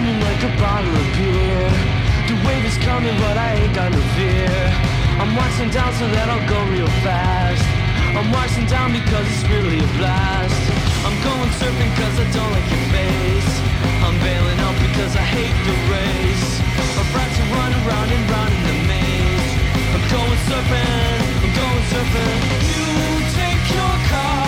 coming like a bottle of beer. The wave is coming, but I ain't got no fear. I'm watching down so that I'll go real fast. I'm watching down because it's really a blast. I'm going surfing cause I don't like your face. I'm bailing out because I hate the race. I'm about to run around and round in the maze. I'm going surfing, I'm going surfing. You take your car